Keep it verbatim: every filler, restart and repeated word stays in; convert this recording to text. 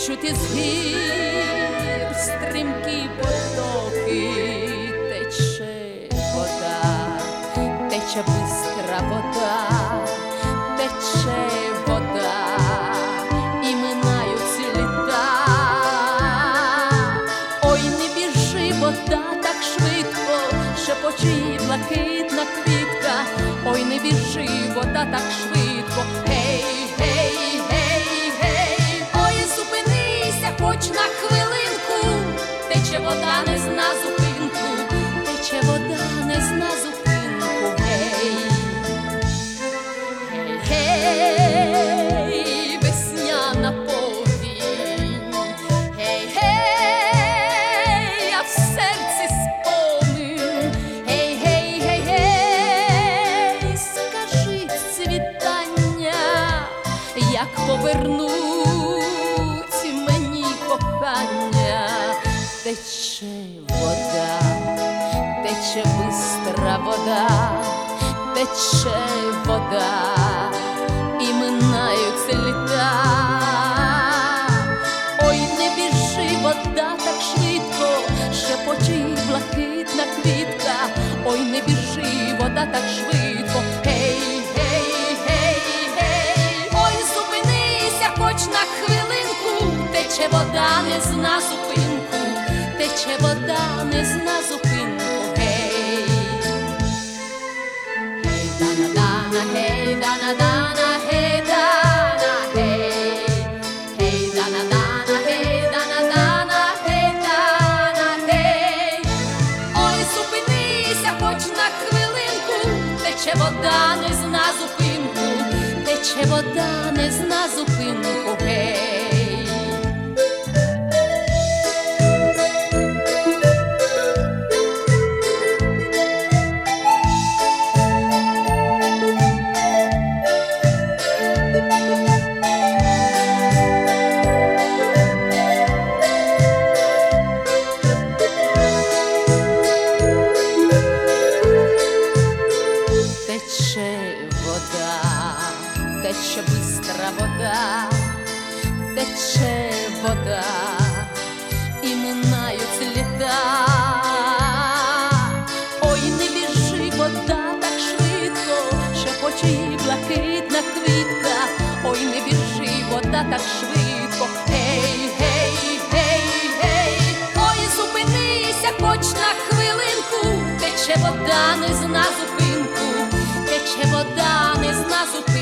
течуть із гір стрімкі потоки, тече вода, тече бистра вода, тече вода, і минають літа. Ой, не біжи, вода так швидко, шепоче блакитна квітка. Ой, не біжи, вода так швидко, гей, гей, гей, гей. Ой, зупинися хоч на хвилинку, тече вода не зна зупинку, тече вода не зна зупинку, гей, гей, гей, весняна повінь, гей, гей, а в серці спомин, гей, гей, гей, гей, скажи світання, як повернуть мені кохання. Тече вода, тече бистра вода, тече вода, і минають літа. Ой, не біжи, вода так швидко, шепоче блакитна квітка. Ой, не біжи, вода так швидко, гей, гей, гей, гей. Ой, зупинися хоч на хвилинку, тече вода не зна зупинку, тече вода не зна зупинку, гей. Гей, дана-дана, гей, дана-дана, гей, дана, гей. Гей, дана-дана, гей, дана-дана, гей, дана, гей. Ой, зупинися хоч на хвилинку, тече вода не зна зупинку, тече вода не зна зупинку, гей. Тече вода, тече бистра вода, тече вода, і минають літа. Ой, не біжи, вода так швидко, шепоче блакитна квітка. Ой, не біжи, вода так швидко, гей, гей, гей, гей. Ой, зупинися хоч на хвилинку, тече вода не зна зупинку, тече вода не зна зупинку.